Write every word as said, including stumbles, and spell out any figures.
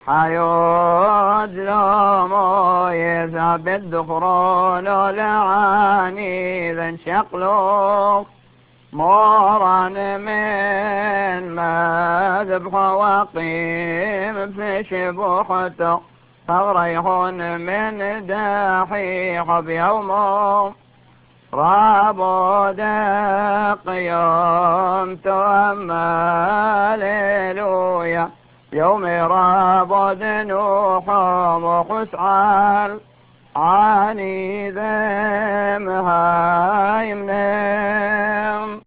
حيود لومو يذهب الدخرون لعاني ذن شقلوك مورا من مذبح وقيم في شبوحته فغريح من دحيح بيومه رابو دق يوم تؤمل ليلويا يوم رابو دنوح وخسعال عاني ذم هايمنم